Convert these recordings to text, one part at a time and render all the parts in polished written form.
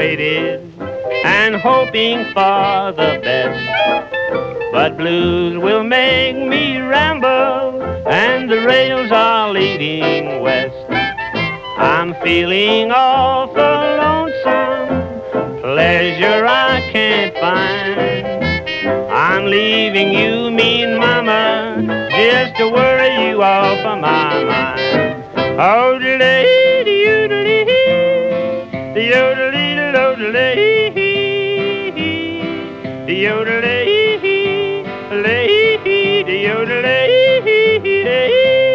waited and hoping for the best. But blues will make me ramble, and the rails are leading west. I'm feeling awful lonesome, pleasure I can't find. I'm leaving you, mean mama, just to worry you off of my mind. Oh, de-lay-de-oo-de-lee, de-oo-de-lee-de-lo-de-lee, de-oo-de-lee, de-oo-de-lee, de-oo-de-lee.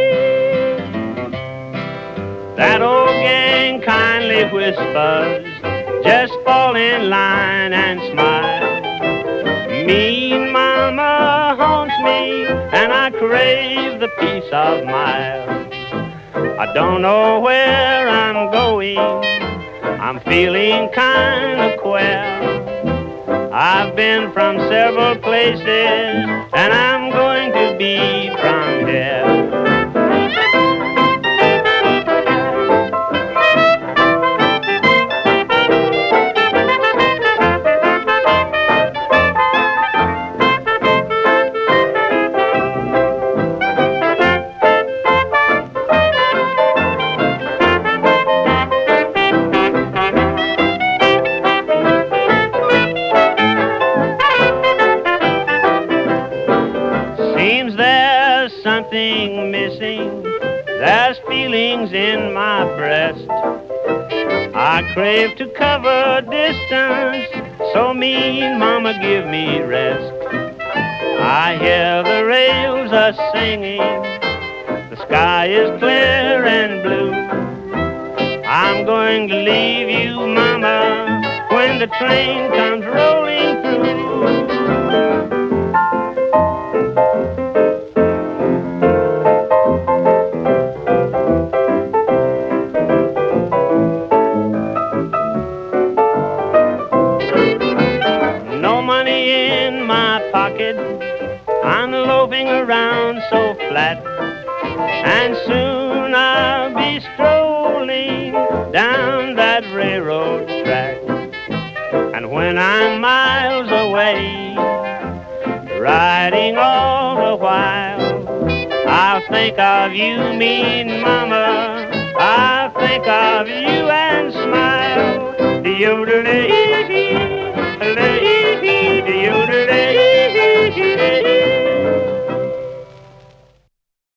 That old gang kindly whispers, just fall in line and smile. Mean mama haunts me, and I crave the peace of miles. I don't know where I'm going, I'm feeling kind of queer. I've been from several places, and I'm going to be from here. Seems there's something missing, there's feelings in my breast. I crave to cover distance, so mean mama give me rest. I hear the rails are singing, the sky is clear and blue. I'm going to leave you, mama, when the train comes rolling through. No money in my pocket, I'm loafing around so flat, and soon I'll be strolling down that railroad track. And when I'm miles away, riding all the while, I'll think of you, mean mama, I'll think of you and smile. De-oo-de-lee.